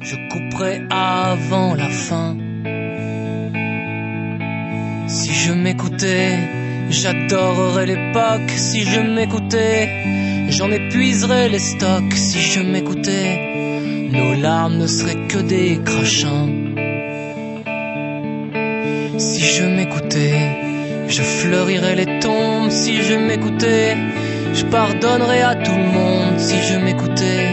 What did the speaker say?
je couperai avant la fin. Si je m'écoutais, j'adorerais l'époque. Si je m'écoutais, j'en épuiserais les stocks. Si je m'écoutais, nos larmes ne seraient que des crachats. Si je m'écoutais, je fleurirais les tombes. Si je m'écoutais, je pardonnerais à tout le monde. Si je m'écoutais,